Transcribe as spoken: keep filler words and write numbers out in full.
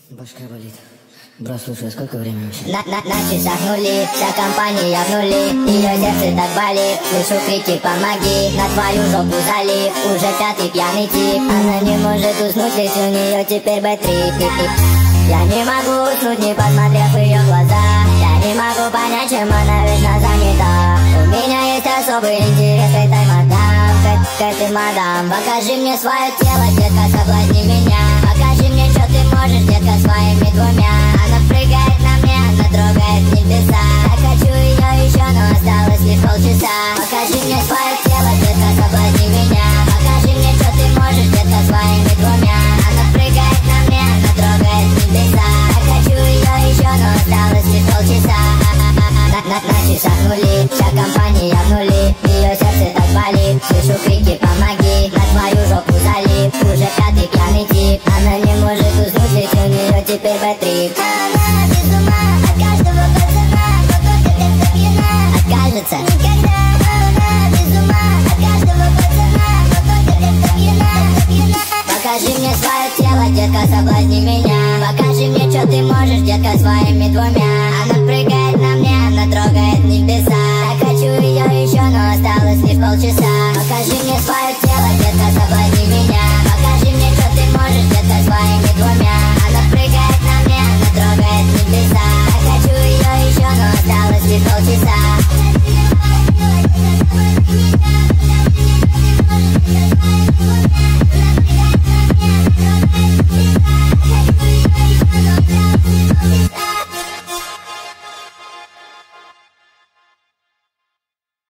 Башка болит. Бро, слушай, сколько времени вообще? На, на, на часах нули, вся компания в нули. Ее сердце так болит, слышу крики помоги. На твою жопу залив, уже пятый пьяный тип. Она не может уснуть, ведь у нее теперь бэ-три. Я не могу уснуть, не посмотрев в ее глаза. Я не могу понять, чем она вечно занята. У меня есть особый интерес к этой мадам, к, к этой мадам. Покажи мне свое тело, детка, соблазни меня. Покажи мне, что ты можешь, детка, своими двумя. Она прыгает на мне, она трогает небеса. Я хочу ее еще, но осталось лишь полчаса. Покажи мне свое тело, детка, соблазни меня. Покажи мне, что ты можешь, детка, своими двумя. Она прыгает на мне, она трогает небеса. Я хочу ее еще, но осталось лишь полчаса. На, на, на часах нули, вся компания в нули. Ее сердце так болит, слышу крики помоги. На твою жопу залив, уже пятый пьяный тип. Она не может уснуть, ведь у нее теперь бэ-три. Она без ума от каждого пацана, но только когда пьяна откажется никогда. Она без ума от каждого пацана, но только когда пьяна, пьяна. Покажи мне свое тело, детка, соблазни меня. Покажи мне, что ты можешь, детка, своими двумя. Она прыгает на мне, она трогает небеса. Я хочу ее еще, но осталось лишь полчаса. Покажи мне свое тело, детка.